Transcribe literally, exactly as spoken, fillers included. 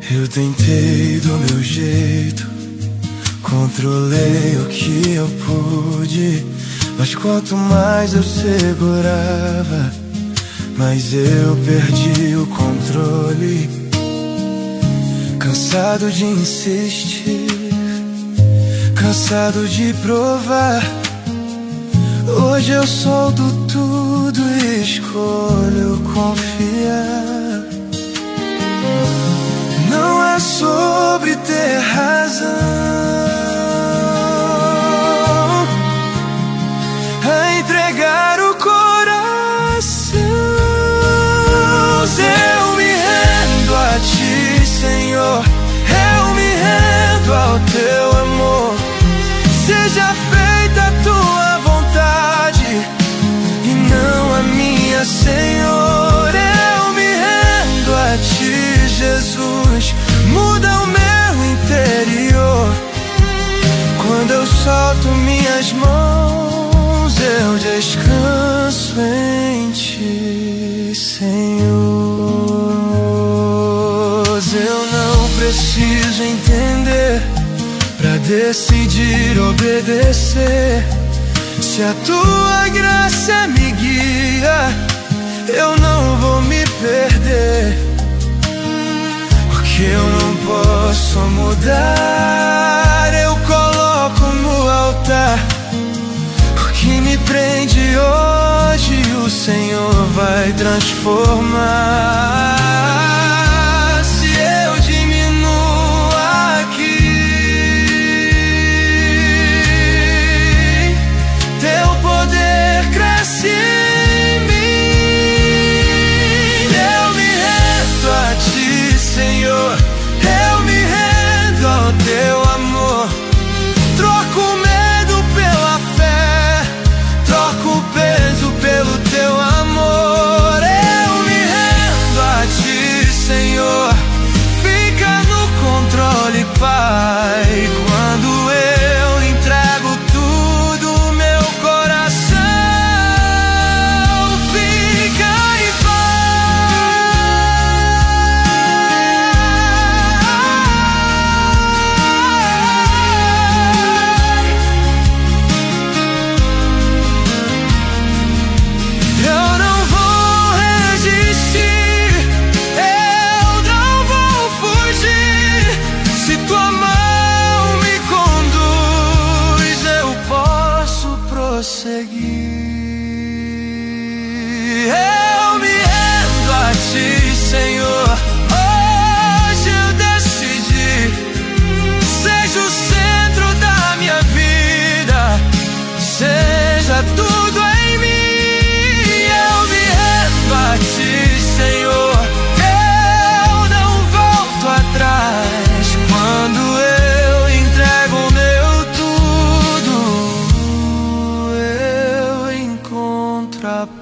Eu tentei do meu jeito, controlei o que eu pude, mas quanto mais eu segurava, mais eu perdi o controle. Cansado de insistir, cansado de provar, hoje eu solto tudo e escolho confiar. Não é sobre ter razão, é entregar o coração. Eu me rendo a ti, Senhor, eu me rendo ao teu amor. Seja feita a tua vontade e não a minha, Senhor. Eu me rendo a ti, Jesus, muda o meu interior. Quando eu solto minhas mãos, eu descanso em ti, Senhor. Eu não preciso entender pra decidir obedecer. Se a tua graça me guia, eu não vou me perder, porque eu não posso mudar. Eu coloco no altar o que me prende hoje, o Senhor vai transformar. Teu amor, troco o medo pela fé, troco o peso pelo teu amor. Eu me rendo a ti, Senhor, fica no controle, Pai. Quando eu entrego tudo, meu coração fica em paz. Eu me rendo a ti, Senhor, hoje eu decidi. Seja o centro da minha vida, seja tudo em mim. Eu me rendo a ti, Senhor, eu não volto atrás. Quando eu entrego o meu tudo, eu encontro a paz.